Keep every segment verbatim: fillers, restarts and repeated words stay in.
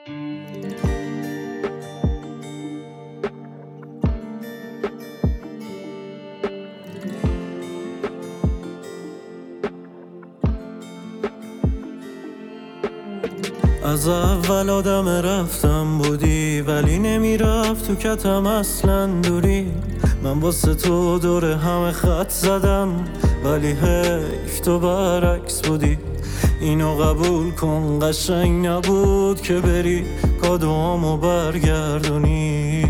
از اول آدم رفتم بودی، ولی نمیرفت تو کتم اصلا دوری. من واسه تو دور همه خط زدم، ولی حیف تو برعکس بودی. اینو قبول کن قشنگ نبود که بری کادوامو برگردونی.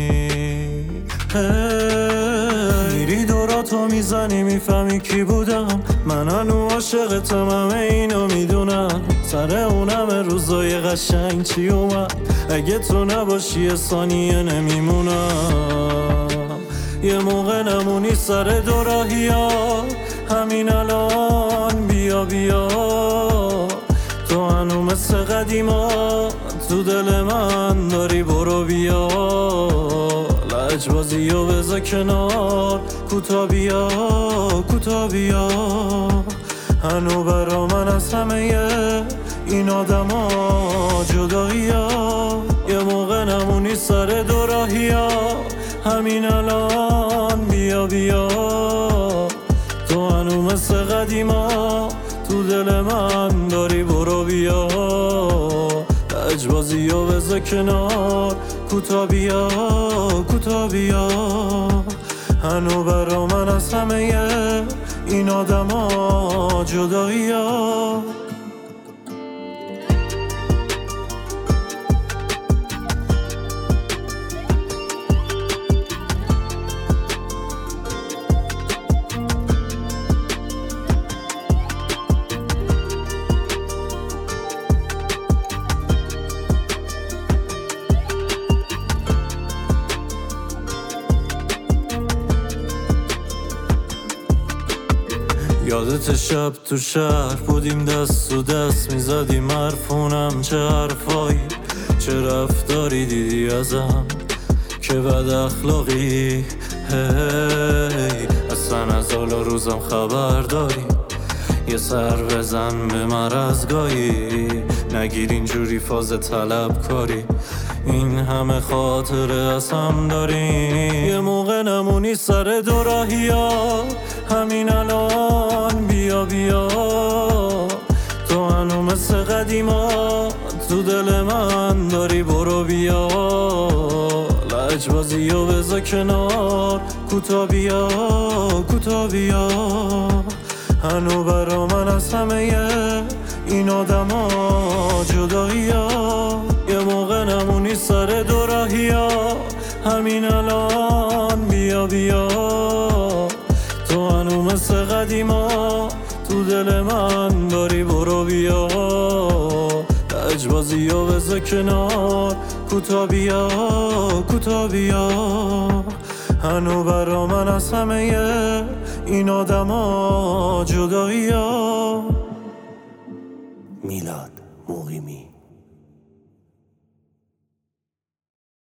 میری دوراتو میزنی میفهمی کی بودم. من هنو عاشقتم همه اینو میدونم. سر اونم روزای قشنگ چی اومد؟ اگه تو نباشی یه ثانیه نمیمونم. یه موقع نمونی سر دوراهی ها، همین الان بیا بیا. تو هنو مثل قدیما تو دل من داری، برو بیا. لجبازی و بذار کنار، کوتا بیا کوتا بیا. هنو برا من از همه این آدم ها جدایی ها. یه موقع نمونی سر دوراهی ها، همین الان بیا بیا. تو هنو مثل قدیما تو دل من داری، برو بیا. لجبازی و بذار کنار، کوتا بیا کوتا بیا. هنو برا من از همه این آدم ها جدایی ها. یادت شب تو شهر بودیم، دست تو دست میزدیم حرفونم. چه حرفایی چه رفتاری دیدی ازم که بد اخلاقی. هی اصلا از حال روزم خبر داری؟ یه سر بزن به مرزگاهی، نگیر اینجوری فاز طلب کاری. این همه خاطره از هم داریم. یه موقع نمونی سر دوراهی ها، همین الان بیا بیا. تو هنو مثل قدیما تو دل من داری، برو بیا. لجبازی و بذار کنار، کوتا بیا کوتا بیا. هنو برا من از همه این آدم ها جدایی ها. یه موقع نمونی سر دوراهی ها، همین الان بیا بیا. تو هنو مثل قدیما تو دل من داری، برو بیا. لجبازی و بذار کنار، کوتا بیا کوتا بیا. هنو برا من از همه این آدم ها جدایی ها. میلاد مقیمی.